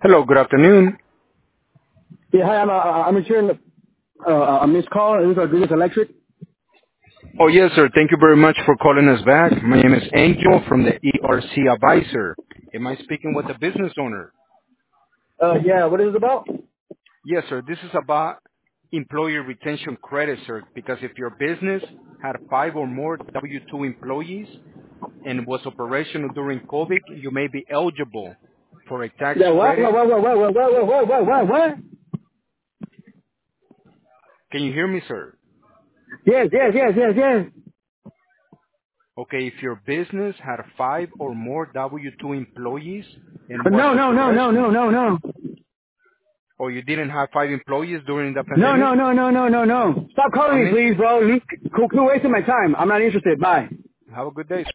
Hello, good afternoon. Yeah, hi, I'm returning a missed call. This is Greenwich Electric. Oh, yes, sir. Thank you very much for calling us back. My name is Angel from the ERC Advisor. Am I speaking with the business owner? Yeah, what is it about? Yes, sir. This is about employee retention credit, sir, because if your business had 5 or more W-2 employees and was operational during COVID, you may be eligible for a tax Yeah, what? credit. What? Can you hear me, sir? Yes. Okay, if your business had 5 or more W-2 employees and was No. operational, or you didn't have 5 employees during the pandemic? No. Stop calling I'm me, in. please, bro. Quit wasting my time. I'm not interested. Bye. Have a good day.